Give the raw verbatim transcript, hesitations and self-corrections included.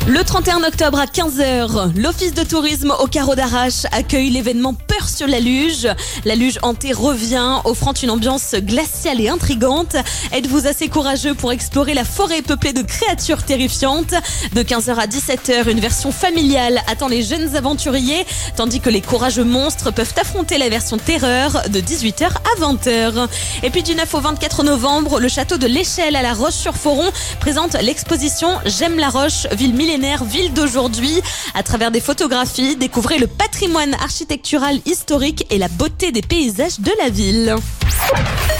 Le trente et un octobre à quinze heures, l'Office de tourisme au Carreau d'Arrache accueille l'événement Peur sur la Luge. La Luge hantée revient, offrant une ambiance glaciale et intrigante. Êtes-vous assez courageux pour explorer la forêt peuplée de créatures terrifiantes ? De quinze heures à dix-sept heures, une version familiale attend les jeunes aventuriers, tandis que les courageux monstres peuvent affronter la version terreur de dix-huit heures à vingt heures. Et puis du neuf au vingt-quatre novembre, le château de l'Échelle à La Roche-sur-Foron présente l'exposition J'aime la Roche, ville millénaire, ville d'aujourd'hui. À travers des photographies, découvrez le patrimoine architectural historique et la beauté des paysages de la ville.